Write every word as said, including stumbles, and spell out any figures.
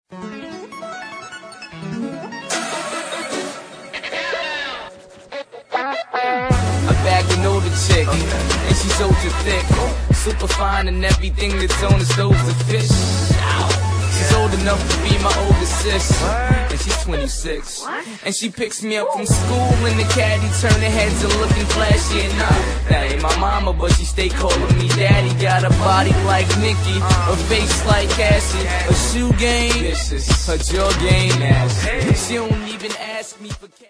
I bagged an older chick, and she's ultra thick, super fine, and everything that's on the stove's a fish. She's old enough to be my older sis, and she's twenty-six. And she picks me up from school in the caddy, turning heads and looking flashy. And nah, that ain't my mama, but she stay calling me daddy. Got a body like Nicki, a face like Cassie, a shoe game vicious, her jaw game nasty. She don't even ask me for.